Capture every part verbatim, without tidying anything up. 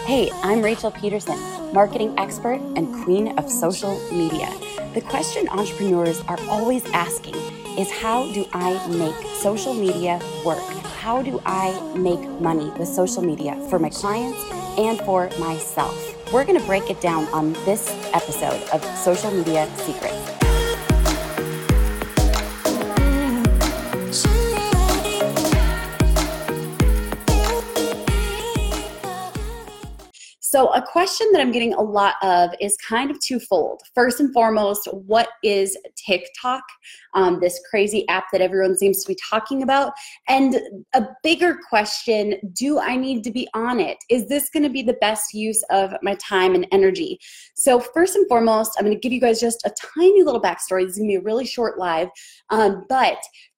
Hey, I'm Rachel Peterson, marketing expert and queen of social media. The question entrepreneurs are always asking is, how do I make social media work? How do I make money with social media for my clients and for myself? We're going to break it down on this episode of Social Media Secrets. So a question that I'm getting a lot of is kind of twofold. First and foremost, what is TikTok, um, this crazy app that everyone seems to be talking about? And a bigger question, do I need to be on it? Is this going to be the best use of my time and energy? So first and foremost, I'm going to give you guys just a tiny little backstory. This is going to be a really short live, um, but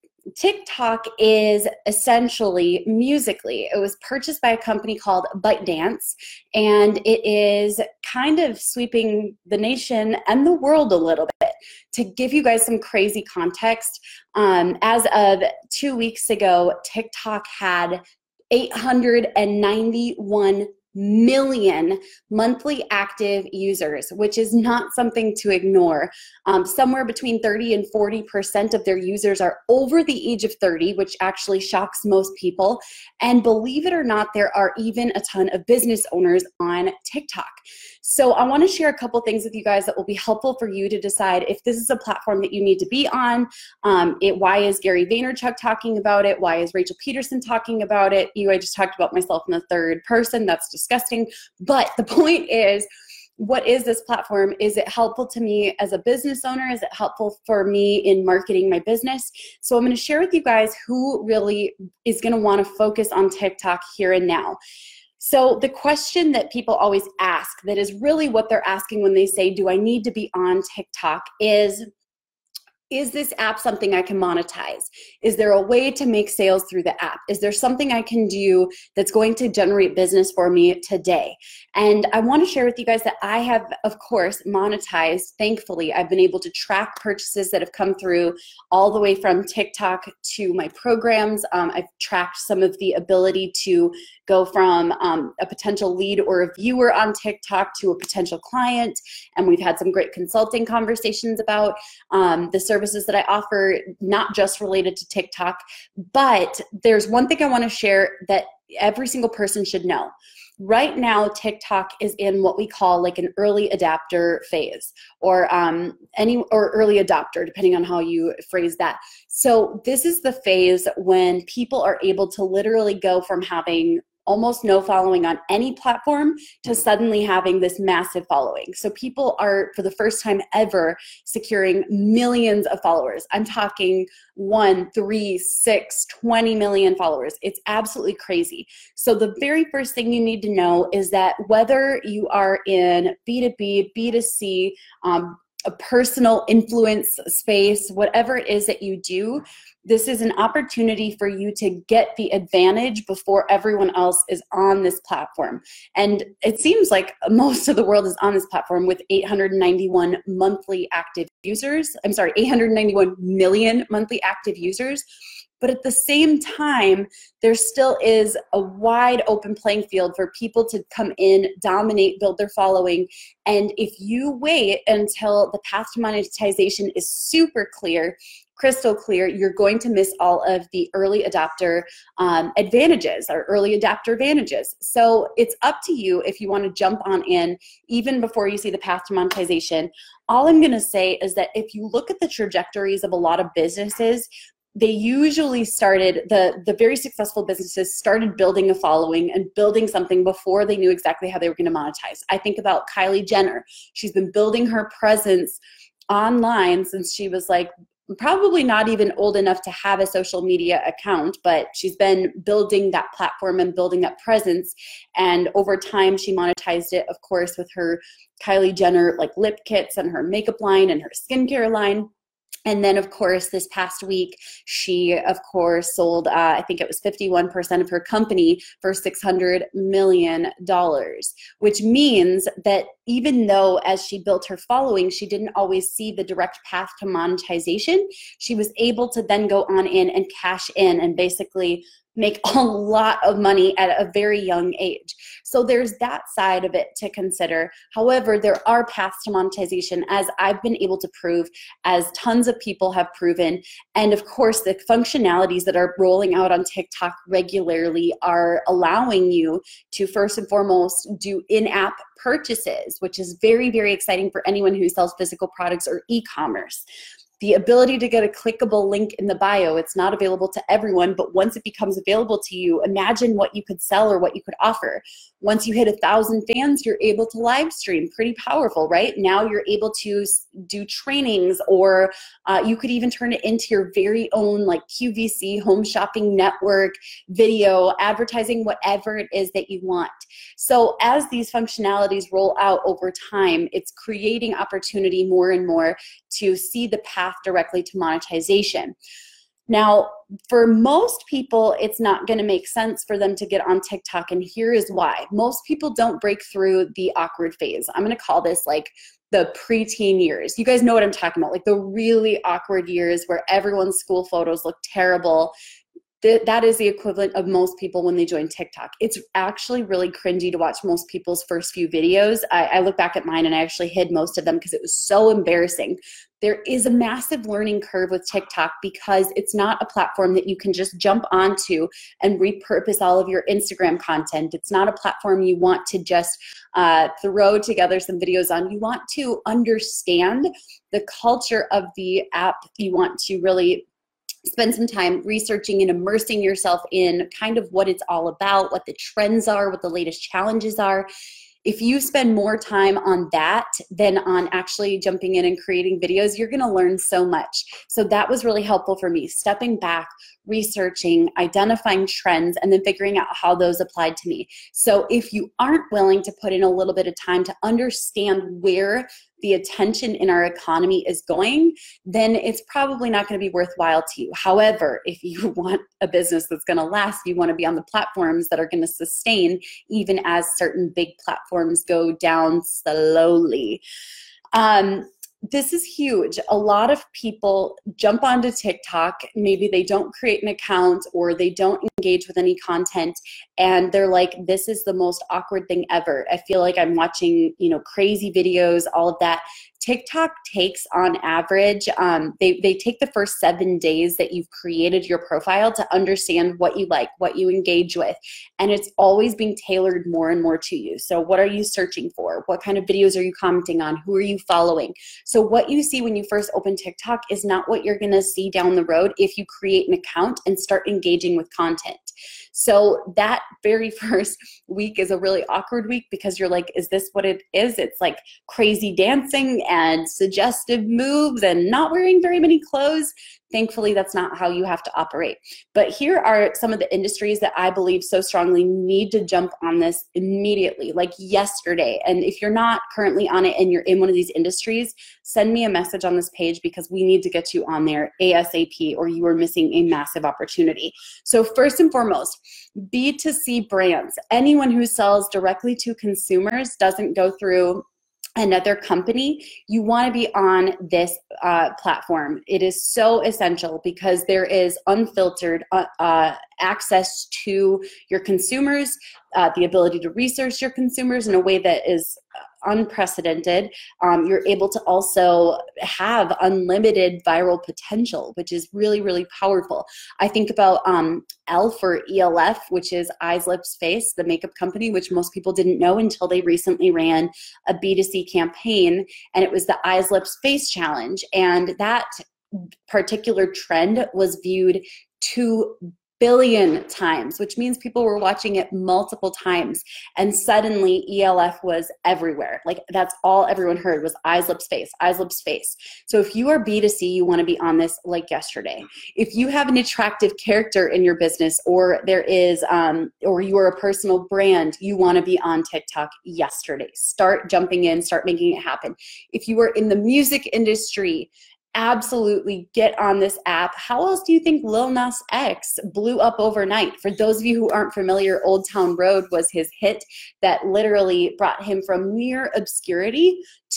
TikTok is essentially Musical.ly. It was purchased by a company called ByteDance, and it is kind of sweeping the nation and the world a little bit. To give you guys some crazy context, um, as of two weeks ago, TikTok had eight hundred ninety-one million monthly active users, which is not something to ignore. Um, somewhere between thirty and forty percent of their users are over the age of thirty, which actually shocks most people. And believe it or not, there are even a ton of business owners on TikTok. So I want to share a couple things with you guys that will be helpful for you to decide if this is a platform that you need to be on. Um, it, why is Gary Vaynerchuk talking about it? Why is Rachel Peterson talking about it? You, I just talked about myself in the third person. That's disgusting. But the point is, what is this platform? Is it helpful to me as a business owner? Is it helpful for me in marketing my business? So I'm going to share with you guys who really is going to want to focus on TikTok here and now. So the question that people always ask, that is really what they're asking when they say, do I need to be on TikTok, is, is this app something I can monetize? Is there a way to make sales through the app? Is there something I can do that's going to generate business for me today? And I want to share with you guys that I have, of course, monetized. Thankfully, I've been able to track purchases that have come through all the way from TikTok to my programs. Um, I've tracked some of the ability to go from um, a potential lead or a viewer on TikTok to a potential client. And we've had some great consulting conversations about um, the services that I offer, not just related to TikTok. But there's one thing I want to share that every single person should know. Right now, TikTok is in what we call like an early adapter phase, or um, any or early adopter, depending on how you phrase that. So this is the phase when people are able to literally go from having almost no following on any platform to suddenly having this massive following. So people are, for the first time ever, securing millions of followers. I'm talking one, three, six, twenty million followers. It's absolutely crazy. So the very first thing you need to know is that whether you are in B two B, B two C, um, a personal influence space, whatever it is that you do, this is an opportunity for you to get the advantage before everyone else is on this platform. And it seems like most of the world is on this platform with eight hundred ninety-one monthly active users. I'm sorry, eight hundred ninety-one million monthly active users. But at the same time, there still is a wide open playing field for people to come in, dominate, build their following. And if you wait until the path to monetization is super clear, crystal clear, you're going to miss all of the early adopter um, advantages, or early adopter advantages. So it's up to you if you want to jump on in even before you see the path to monetization. All I'm going to say is that if you look at the trajectories of a lot of businesses, they usually started, the, the very successful businesses started building a following and building something before they knew exactly how they were going to monetize. I think about Kylie Jenner. She's been building her presence online since she was like probably not even old enough to have a social media account, but she's been building that platform and building that presence. And over time, she monetized it, of course, with her Kylie Jenner like lip kits and her makeup line and her skincare line. And then, of course, this past week, she, of course, sold, uh, I think it was fifty-one percent of her company for six hundred million dollars, which means that even though as she built her following, she didn't always see the direct path to monetization, she was able to then go on in and cash in and basically make a lot of money at a very young age. So there's that side of it to consider. However, there are paths to monetization, as I've been able to prove, as tons of people have proven. And of course, the functionalities that are rolling out on TikTok regularly are allowing you to first and foremost do in-app purchases, which is very, very exciting for anyone who sells physical products or e-commerce. The ability to get a clickable link in the bio. It's not available to everyone, but once it becomes available to you, imagine what you could sell or what you could offer. Once you hit a thousand fans, you're able to live stream. Pretty powerful, right? Now you're able to do trainings, or uh, you could even turn it into your very own like Q V C, home shopping network, video, advertising, whatever it is that you want. So as these functionalities roll out over time, it's creating opportunity more and more to see the path directly to monetization. Now, for most people, it's not going to make sense for them to get on TikTok, and here is why. Most people don't break through the awkward phase. I'm going to call this like the preteen years. You guys know what I'm talking about, like the really awkward years where everyone's school photos look terrible. That is the equivalent of most people when they join TikTok. It's actually really cringy to watch most people's first few videos. I, I look back at mine and I actually hid most of them because it was so embarrassing. There is a massive learning curve with TikTok because it's not a platform that you can just jump onto and repurpose all of your Instagram content. It's not a platform you want to just uh, throw together some videos on. You want to understand the culture of the app. You want to really spend some time researching and immersing yourself in kind of what it's all about, what the trends are, what the latest challenges are. If you spend more time on that than on actually jumping in and creating videos, you're gonna learn so much. So that was really helpful for me, stepping back, researching, identifying trends, and then figuring out how those applied to me. So if you aren't willing to put in a little bit of time to understand where the attention in our economy is going, then it's probably not going to be worthwhile to you. However, if you want a business that's going to last, you want to be on the platforms that are going to sustain, even as certain big platforms go down slowly. Um, This is huge. A lot of people jump onto TikTok, maybe they don't create an account or they don't engage with any content, and they're like, this is the most awkward thing ever. I feel like I'm watching, you know, crazy videos, all of that. TikTok takes on average, um, they, they take the first seven days that you've created your profile to understand what you like, what you engage with. And it's always being tailored more and more to you. So what are you searching for? What kind of videos are you commenting on? Who are you following? So what you see when you first open TikTok is not what you're gonna see down the road if you create an account and start engaging with content. So that very first week is a really awkward week because you're like, is this what it is? It's like crazy dancing and suggestive moves and not wearing very many clothes. Thankfully, that's not how you have to operate. But here are some of the industries that I believe so strongly need to jump on this immediately, like yesterday. And if you're not currently on it and you're in one of these industries, send me a message on this page because we need to get you on there ASAP or you are missing a massive opportunity. So first and foremost, B two C brands. Anyone who sells directly to consumers doesn't go through another company. You want to be on this uh, platform. It is so essential because there is unfiltered uh, uh, access to your consumers, uh, the ability to research your consumers in a way that is unprecedented. Um, you're able to also have unlimited viral potential, which is really, really powerful. I think about um, E L F or E L F, which is Eyes, Lips, Face, the makeup company, which most people didn't know until they recently ran a B two C campaign, and it was the Eyes, Lips, Face challenge. And that particular trend was viewed two billion times, which means people were watching it multiple times. And suddenly E L F was everywhere. Like that's all everyone heard was Eyes, Lips, Face, Eyes, Lips, Face. So if you are B two C, you want to be on this like yesterday. If you have an attractive character in your business, or there is, um, or you are a personal brand, you want to be on TikTok yesterday. Start jumping in, start making it happen. If you are in the music industry, absolutely get on this app. How else do you think Lil Nas X blew up overnight? For those of you who aren't familiar, Old Town Road was his hit that literally brought him from near obscurity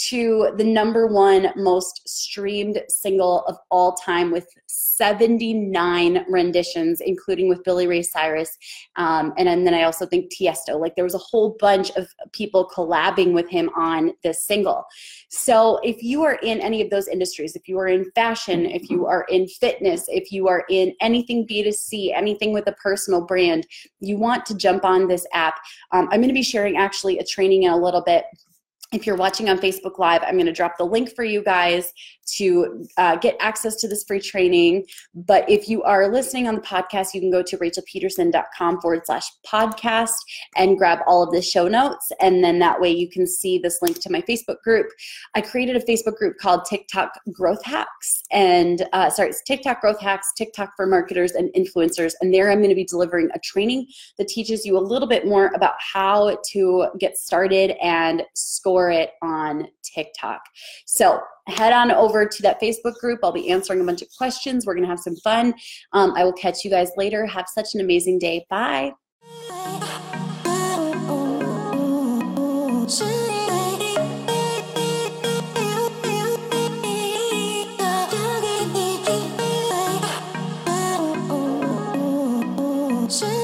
to the number one most streamed single of all time with seventy-nine renditions, including with Billy Ray Cyrus. Um, and, and then I also think Tiesto. Like there was a whole bunch of people collabing with him on this single. So if you are in any of those industries, if you are in fashion, if you are in fitness, if you are in anything B two C, anything with a personal brand, you want to jump on this app. Um, I'm going to be sharing actually a training in a little bit. If you're watching on Facebook Live, I'm going to drop the link for you guys to uh, get access to this free training. But if you are listening on the podcast, you can go to rachelpeterson.com forward slash podcast and grab all of the show notes. And then that way you can see this link to my Facebook group. I created a Facebook group called TikTok Growth Hacks. And uh, sorry, it's TikTok Growth Hacks, TikTok for marketers and influencers. And there I'm going to be delivering a training that teaches you a little bit more about how to get started and score it on TikTok. So head on over to that Facebook group. I'll be answering a bunch of questions. We're going to have some fun. Um, I will catch you guys later. Have such an amazing day. Bye. Shit.